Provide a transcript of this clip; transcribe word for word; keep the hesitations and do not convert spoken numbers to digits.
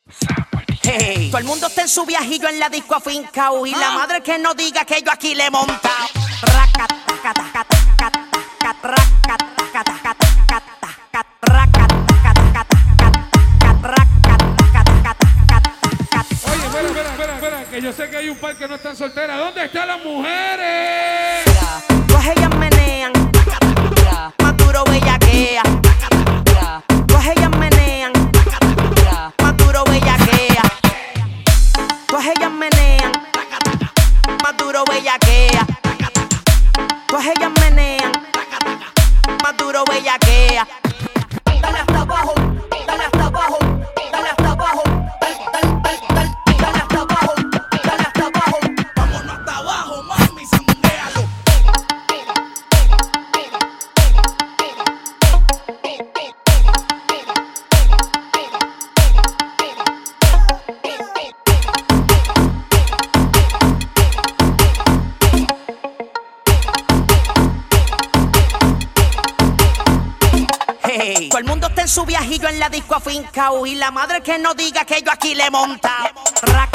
Hey, todo el mundo está en su viajillo en la disco afincao. Y la madre que no diga que yo aquí le he montado. Oye, espera, espera, espera, espera, que yo sé que hay un par que no están solteras. ¿Dónde están las mujeres? Todas ellas menean, más duro bellaquea. Todas ellas menean, más duro bellaquea. Todas ellas menean, más duro bellaquea. Todas ellas menean, más duro bellaquea. Dale hasta abajo, dale hasta abajo, dale hasta abajo, dale, dale, dale, dale, dale hasta abajo, dale hasta abajo. Vámonos hasta abajo, mami, sandéalo. Hey, todo el mundo está en su viajillo en la disco afincao. Y la madre que no diga que yo aquí le he montado.